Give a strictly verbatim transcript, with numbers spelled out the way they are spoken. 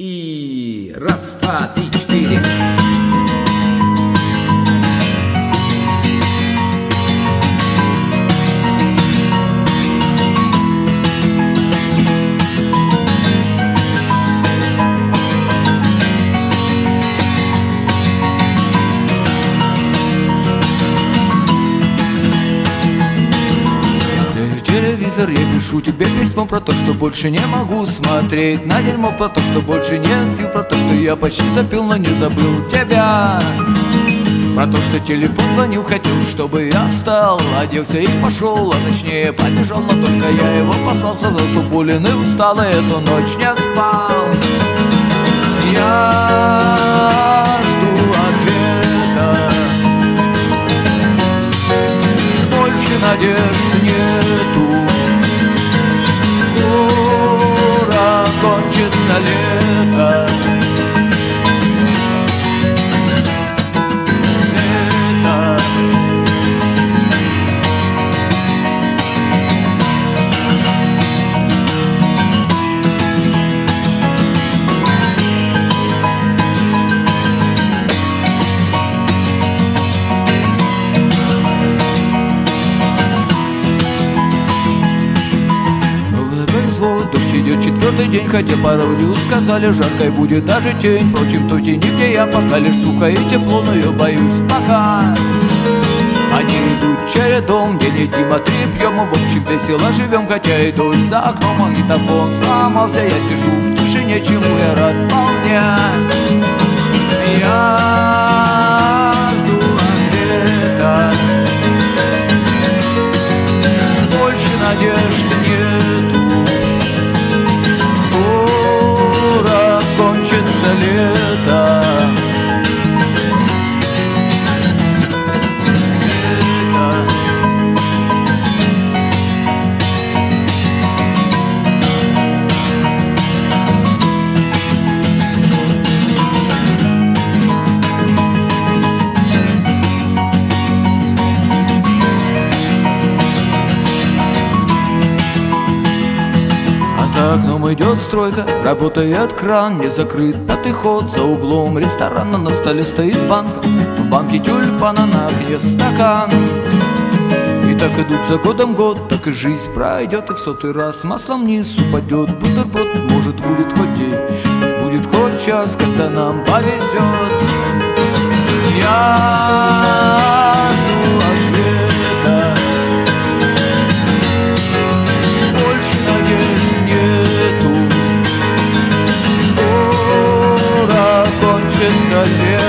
И раз, два, три, четыре. Телевизор, я пишу тебе письмо про то, что больше не могу смотреть на дерьмо, про то, что больше нет сил, про то, что я почти запил, но не забыл тебя, про то, что телефон звонил, хотел, чтобы я встал, оделся и пошел, а точнее побежал, но только я его послал, сказал, что болен и устал, и эту ночь не спал. Я жду ответа, больше надежд нету, скоро кончится лето. Лето. Дождь идет четвертый день, хотя по радио сказали, жаркой будет даже тень. Впрочем, в той тени, где я, пока лишь сухо и тепло, но я боюсь пока. Они идут чередом, день и Дима, три пьем, мы в общем весело живем, хотя и дождь за окном, магнитофон сломался. Я сижу в тишине, чему я рад вполне. Я жду ответа, больше надежд нету, кончится лето. За окном идет стройка, работает кран, не закрыт пятый ход, за углом ресторана на столе стоит банка, в банке тюльпана, на окне стакан. И так идут за годом год, так и жизнь пройдет, и в сотый раз маслом вниз упадет бутерброд. Может, будет хоть день, будет хоть час, когда нам повезет. Я жду ответа, больше надежд нету, скоро кончится лето.